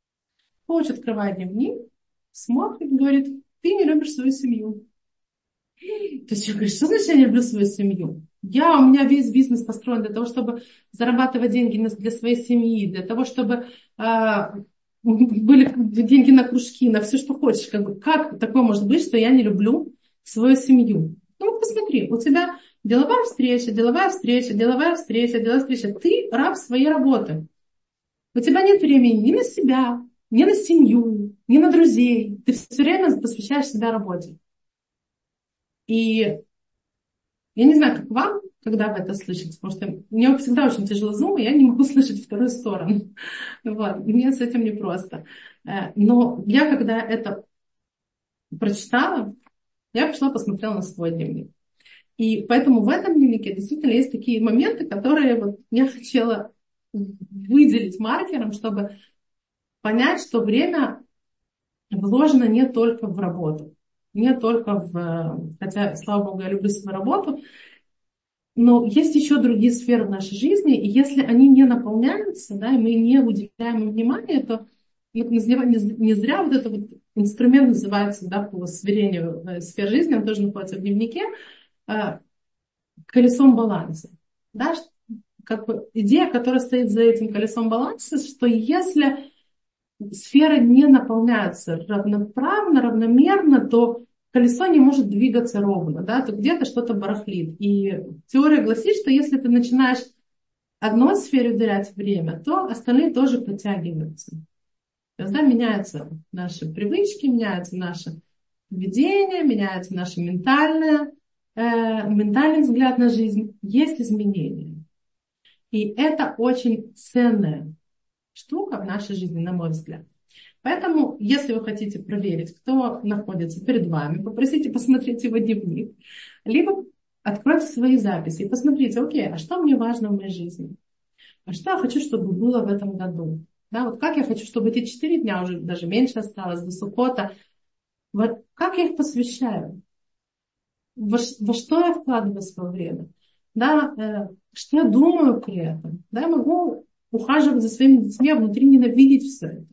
Коуч открывает дневник, смотрит, говорит, ты не любишь свою семью. То есть человек говорит, что значит я не люблю свою семью? У меня весь бизнес построен для того, чтобы зарабатывать деньги для своей семьи, для того, чтобы были деньги на кружки, на все, что хочешь. Как такое может быть, что я не люблю свою семью? Ну, вот посмотри, у тебя деловая встреча, деловая встреча, деловая встреча, деловая встреча. Ты раб своей работы. У тебя нет времени ни на себя, ни на семью, ни на друзей. Ты все время посвящаешь себя работе. И я не знаю, как вам, когда вы это слышите, потому что мне всегда очень тяжело зум, и я не могу слышать вторую сторону. Вот. И мне с этим непросто. Но я, когда это прочитала, я пошла посмотрела на свой дневник. И поэтому в этом дневнике действительно есть такие моменты, которые вот я хотела выделить маркером, чтобы понять, что время вложено не только в работу, не только хотя, слава богу, я люблю свою работу, но есть еще другие сферы в нашей жизни, и если они не наполняются, да, и мы не уделяем им внимания, то не зря вот этот вот инструмент называется, да, по сверению сфер жизни, он тоже находится в дневнике, колесом баланса. Да, как бы идея, которая стоит за этим колесом баланса, что если сферы не наполняются равноправно, равномерно, то колесо не может двигаться ровно, да, то где-то что-то барахлит. И теория гласит, что если ты начинаешь одной сфере уделять время, то остальные тоже подтягиваются. То есть, да, меняются наши привычки, меняется наше поведение, меняется наш ментальный взгляд на жизнь. Есть изменения. И это очень ценная штука в нашей жизни, на мой взгляд. Поэтому, если вы хотите проверить, кто находится перед вами, попросите посмотреть его дневник, либо откройте свои записи и посмотрите, окей, а что мне важно в моей жизни? А что я хочу, чтобы было в этом году? Да, вот как я хочу, чтобы эти 4 дня, уже даже меньше осталось, до Суккота, вот как я их посвящаю? Во что я вкладываю свое время? Да, что я думаю при этом? Да, я могу ухаживать за своими детьми, а внутри ненавидеть все это.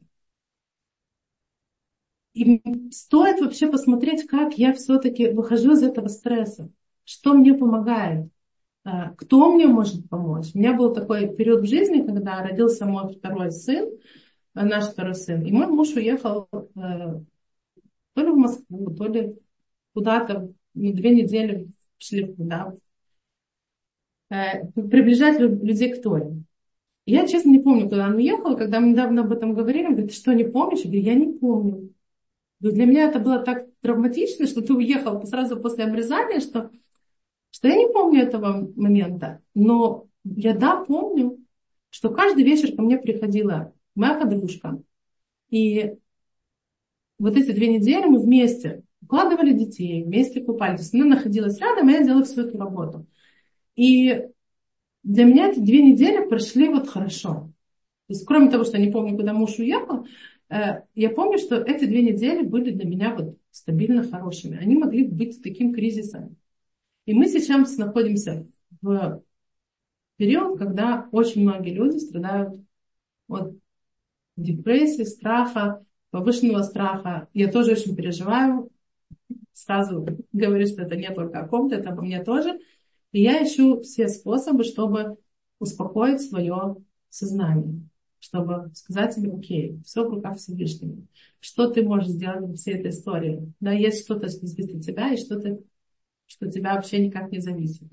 И стоит вообще посмотреть, как я все-таки выхожу из этого стресса, что мне помогает, кто мне может помочь. У меня был такой период в жизни, когда родился мой второй сын, наш второй сын, и мой муж уехал то ли в Москву, то ли куда-то, 2 недели шли, да, приближать людей к Торе. Я, честно, не помню, куда он уехал, когда мы недавно об этом говорили, он говорит, ты что, не помнишь? Я говорю, я не помню. Для меня это было так травматично, что ты уехал сразу после обрезания, что я не помню этого момента. Но я, да, помню, что каждый вечер ко мне приходила моя подружка. И вот эти 2 недели мы вместе укладывали детей, вместе купались. То есть она находилась рядом, и я делала всю эту работу. И для меня эти 2 недели прошли вот хорошо. То есть, кроме того, что я не помню, куда муж уехал, я помню, что эти 2 недели были для меня вот стабильно хорошими. Они могли быть таким кризисом. И мы сейчас находимся в период, когда очень многие люди страдают от депрессии, страха, повышенного страха. Я тоже очень переживаю. Сразу говорю, что это не только о ком-то, это обо мне тоже. И я ищу все способы, чтобы успокоить свое сознание. Чтобы сказать себе, окей, все в руках Всевышнего. Что ты можешь сделать во всей этой истории? Да, есть что-то, что зависит от тебя, и что-то, что от тебя вообще никак не зависит.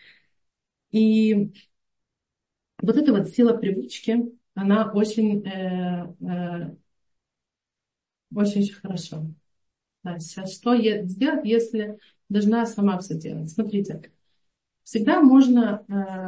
И вот эта вот сила привычки, она очень, очень хорошо. Да, сейчас что сделать, если должна сама все делать? Смотрите, всегда можно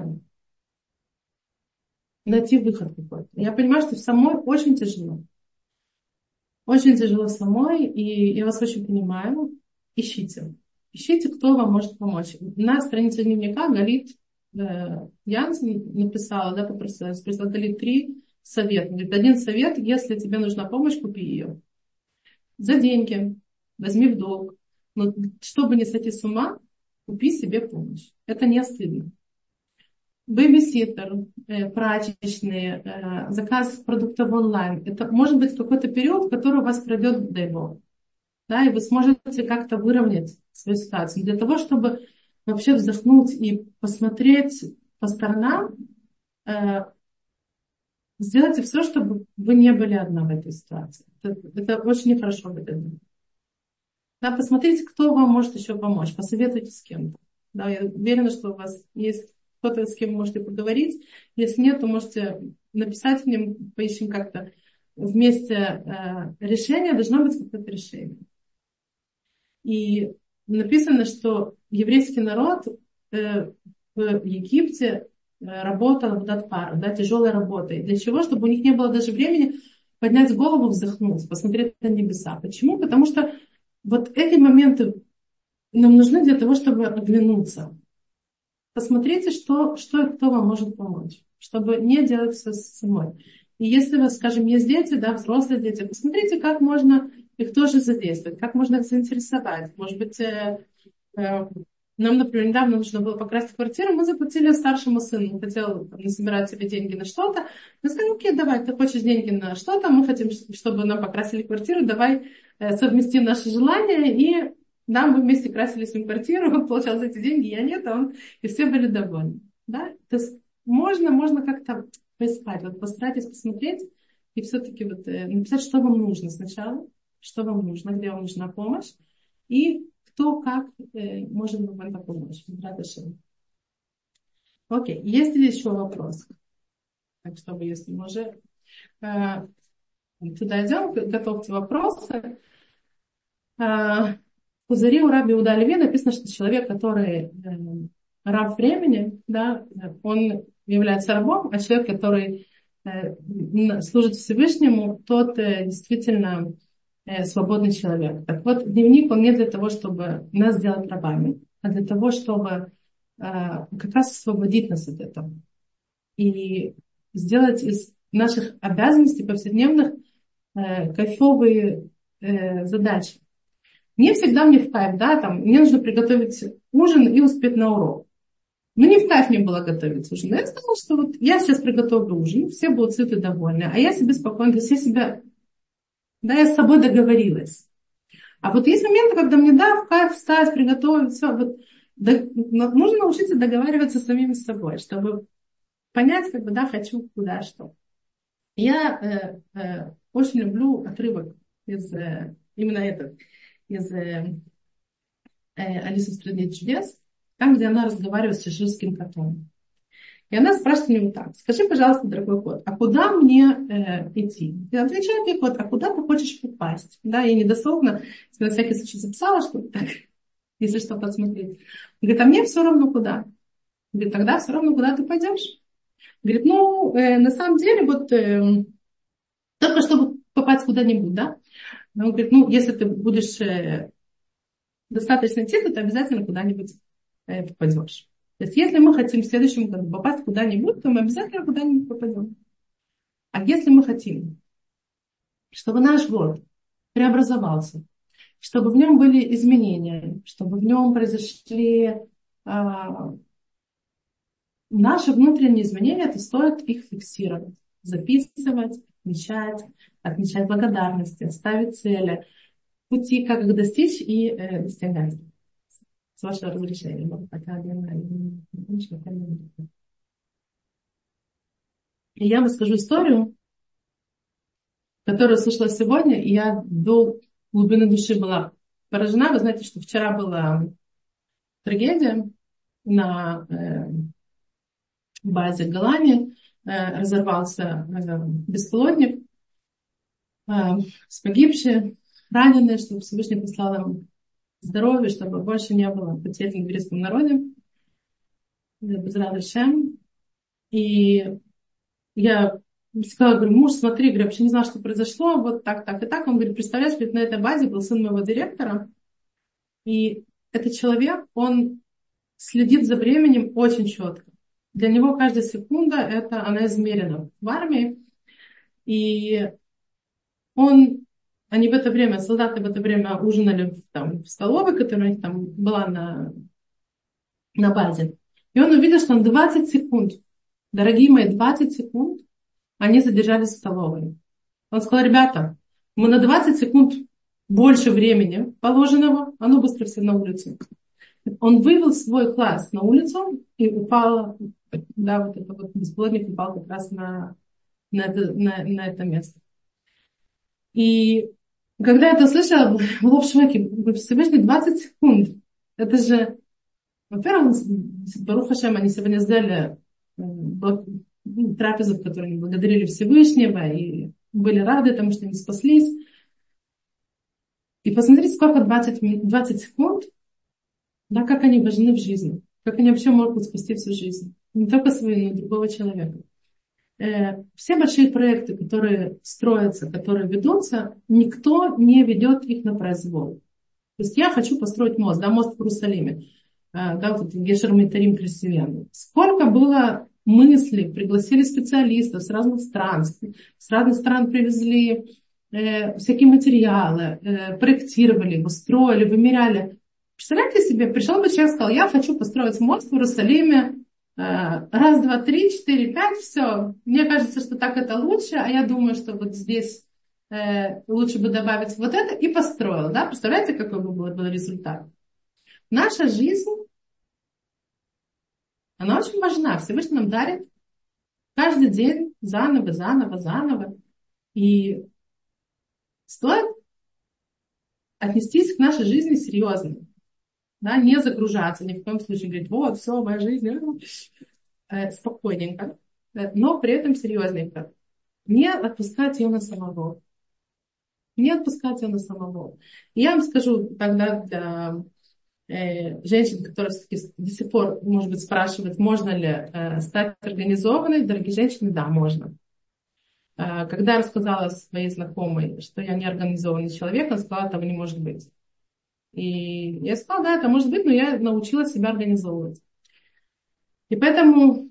найти выход какой-то. Я понимаю, что самой очень тяжело. Очень тяжело самой, и я вас очень понимаю. Ищите. Ищите, кто вам может помочь. На странице дневника Галит Янсен написала, да, попросила, Галит 3 совета. Говорит, 1 совет, если тебе нужна помощь, купи ее. За деньги, возьми в долг. Но чтобы не сойти с ума, купи себе помощь. Это не стыдно. бэйбиситер, прачечные, заказ продуктов онлайн. Это может быть какой-то период, который у вас пройдет, дай бог. Да, и вы сможете как-то выровнять свою ситуацию. Для того, чтобы вообще вздохнуть и посмотреть по сторонам, сделайте все, чтобы вы не были одна в этой ситуации. Это очень нехорошо будет. Да, посмотрите, кто вам может еще помочь. Посоветуйте с кем-то. Да, я уверена, что у вас есть кто-то, с кем вы можете поговорить. Если нет, то можете написать мне, поищем как-то вместе решение. Должно быть какое-то решение. И написано, что еврейский народ в Египте работал в Датпару, да, тяжелой работой. Для чего? Чтобы у них не было даже времени поднять голову, вздохнуть, посмотреть на небеса. Почему? Потому что вот эти моменты нам нужны для того, чтобы оглянуться. Посмотрите, что и кто вам может помочь, чтобы не делать все самой. И если у вас, скажем, есть дети, да, взрослые дети, посмотрите, как можно их тоже задействовать, как можно их заинтересовать. Может быть, нам, например, недавно нужно было покрасить квартиру, мы заплатили старшему сыну, он хотел насобирать себе деньги на что-то. Мы сказали, окей, давай, ты хочешь деньги на что-то, мы хотим, чтобы нам покрасили квартиру, давай совместим наши желания, и да, мы вместе красили с ним квартиру, он получал за эти деньги, я нет, и все были довольны. Да? То есть можно как-то поискать, вот постарайтесь посмотреть и все-таки вот написать, что вам нужно сначала, что вам нужно, где вам нужна помощь, и кто как может вам помочь. Окей, есть ли еще вопросы? Так, чтобы, если мы уже туда идем, готовьте вопросы. В Кузари у Раби Иуда Леви написано, что человек, который раб времени, да, он является рабом, а человек, который служит Всевышнему, тот действительно свободный человек. Так вот, дневник, он не для того, чтобы нас сделать рабами, а для того, чтобы как раз освободить нас от этого. И сделать из наших обязанностей повседневных кайфовые задачи. Не всегда мне в кайф, да, там, мне нужно приготовить ужин и успеть на урок. Ну, не в кайф мне было готовить ужин. Но я сказала, что вот я сейчас приготовлю ужин, все будут сыты и довольны, а я себе спокойно, то есть я себя, да, я с собой договорилась. А вот есть моменты, когда мне, да, в кайф встать, приготовить, все, вот, нужно научиться договариваться с самим собой, чтобы понять, как бы, да, хочу, куда, что. Я очень люблю отрывок из, именно этот, из Алисы в стране чудес, там, где она разговаривает с чеширским котом. И она спрашивает меня так: скажи, пожалуйста, дорогой кот, а куда мне идти? И отвечает ей кот: а куда ты хочешь попасть? Да, я недословно, на всякий случай записала, чтобы так, если что, посмотреть. Говорит, а мне все равно куда. Говорит, тогда все равно куда ты пойдешь. Говорит, ну, на самом деле, вот только чтобы попасть куда-нибудь, да. Он говорит, ну, если ты будешь достаточно тихо, то обязательно куда-нибудь попадешь. То есть, если мы хотим в следующем году попасть куда-нибудь, то мы обязательно куда-нибудь попадем. А если мы хотим, чтобы наш год преобразовался, чтобы в нем были изменения, чтобы в нем произошли наши внутренние изменения, то стоит их фиксировать, записывать, отмечать благодарности, ставить цели, пути, как их достичь и достигать. С вашего разрешения. И я расскажу историю, которую слышала сегодня, и я до глубины души была поражена. Вы знаете, что вчера была трагедия на базе Голани. Разорвался беспилотник с погибшими, раненые, чтобы Всевышний послал им здоровья, чтобы больше не было потерь в еврейском народе. Безрад Шем. И я сказала, говорю, муж, смотри, говорю, вообще не знала, что произошло, вот так, так и так. Он говорит, представляешь, говорит, на этой базе был сын моего директора, и этот человек, он следит за временем очень четко. Для него каждая секунда, она измерена в армии, и они в это время, солдаты в это время ужинали в столовой, которая у них там была на базе. И он увидел, что он 20 секунд, дорогие мои, 20 секунд, они задержались в столовой. Он сказал: ребята, мы на 20 секунд больше времени положенного, а ну быстро все на улицу. Он вывел свой класс на улицу и упал, да, вот этот вот бесплодник упал как раз на это место. И когда я это услышала, была в шоке. Всего 20 секунд. Это же, во-первых, Барух Хашем, они сегодня сделали трапезу, в которой они благодарили Всевышнего и были рады тому, что они спаслись. И посмотрите, сколько 20 секунд, да, как они важны в жизни, как они вообще могут спасти всю жизнь. Не только свою, но и другого человека. Все большие проекты, которые строятся, которые ведутся, никто не ведет их на произвол. То есть я хочу построить мост, да, мост в Иерусалиме, да, вот Гешер Митарим красивенный. Сколько было мыслей, пригласили специалистов с разных стран привезли всякие материалы, проектировали его, строили, вымеряли. Представляете себе, пришел бы человек и сказал: я хочу построить мост в Иерусалиме, раз, два, три, четыре, пять, все. Мне кажется, что так это лучше, а я думаю, что вот здесь лучше бы добавить вот это, и построил. Да? Представляете, какой бы был результат? Наша жизнь, она очень важна. Всевышний нам дарит каждый день заново, заново, заново. И стоит отнестись к нашей жизни серьезно. Да? Не загружаться, ни в коем случае говорить: вот, все, моя жизнь, спокойненько, но при этом серьезненько. Не отпускать ее на самого. Не отпускать ее на самого. И я вам скажу тогда для женщин, которые все-таки до сих пор, может быть, спрашивают, можно ли стать организованной. Дорогие женщины, да, можно. Когда я рассказала своей знакомой, что я не организованный человек, она сказала: этого не может быть. И я сказала: да, это может быть, но я научилась себя организовывать. И поэтому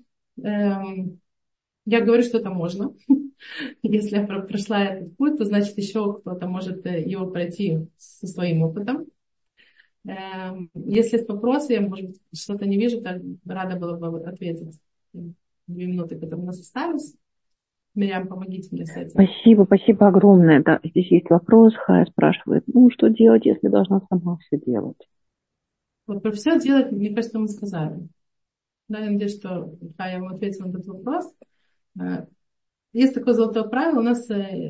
я говорю, что это можно. Если я прошла этот путь, то значит еще кто-то может его пройти со своим опытом. Если есть вопросы, я, может быть, что-то не вижу, так рада была бы ответить. 2 минуты, которые у нас остались. Мирям, помогите мне с этим. Спасибо огромное. Да, здесь есть вопрос. Хая спрашивает: что делать, если должна сама все делать? Вот про все делать, мне кажется, мы сказали. Да, я надеюсь, что Хая вам ответила на этот вопрос. Есть такое золотое правило. У нас,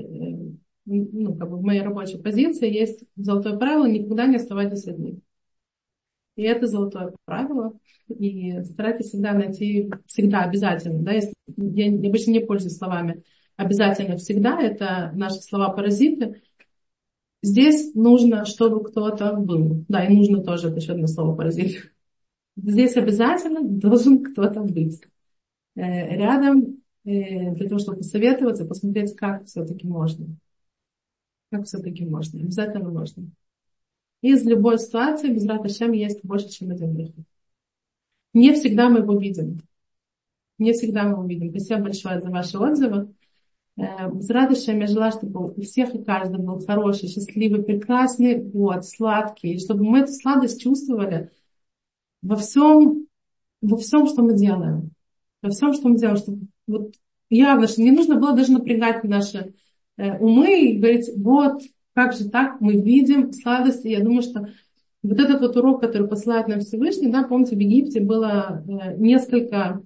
в моей рабочей позиции есть золотое правило: никогда не оставайтесь одни. И это золотое правило. И старайтесь всегда найти, всегда обязательно. Да, если, я обычно не пользуюсь словами обязательно всегда. Это наши слова-паразиты. Здесь нужно, чтобы кто-то был. Да, и нужно тоже, это еще одно слово паразит. Здесь обязательно должен кто-то быть рядом, для того, чтобы посоветоваться, посмотреть, как все-таки можно. Как все-таки можно. Обязательно можно. Из любой ситуации без Рат Ашем есть больше, чем один выход. Не всегда мы его видим. Не всегда мы его видим. Спасибо большое за ваши отзывы. Без Рат Ашем я желаю, чтобы у всех и каждого был хороший, счастливый, прекрасный год, сладкий. И чтобы мы эту сладость чувствовали во всем, что мы делаем. Во всем, что мы делаем. Чтобы вот явно, что не нужно было даже напрягать наши умы и говорить: вот, как же так, мы видим сладости. Я думаю, что вот этот вот урок, который посылает нам Всевышний, да, помните, в Египте было несколько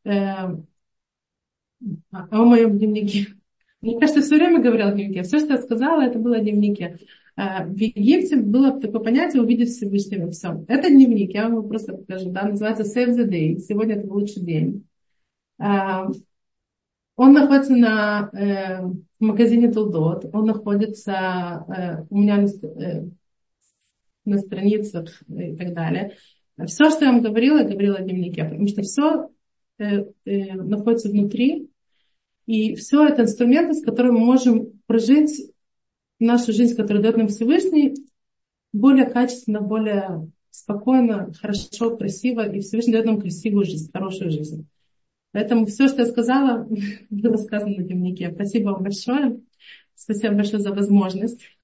о моем дневнике. Мне кажется, все время говорила в дневнике. Все, что я сказала, это было в дневнике. В Египте было такое понятие: увидеть Всевышнего во всем. Это дневник, я вам его просто покажу. Да, называется Save the Day. Сегодня это лучший день. Он находится в магазине Толдот. Он находится у меня на страницах и так далее. Все, что я вам говорила в дневнике, потому что все находится внутри, и все это инструменты, с которыми мы можем прожить нашу жизнь, которую дает нам Всевышний, более качественно, более спокойно, хорошо, красиво, и Всевышний дает нам красивую жизнь, хорошую жизнь. Поэтому все, что я сказала, было сказано в дневнике. Спасибо вам большое. Спасибо большое за возможность.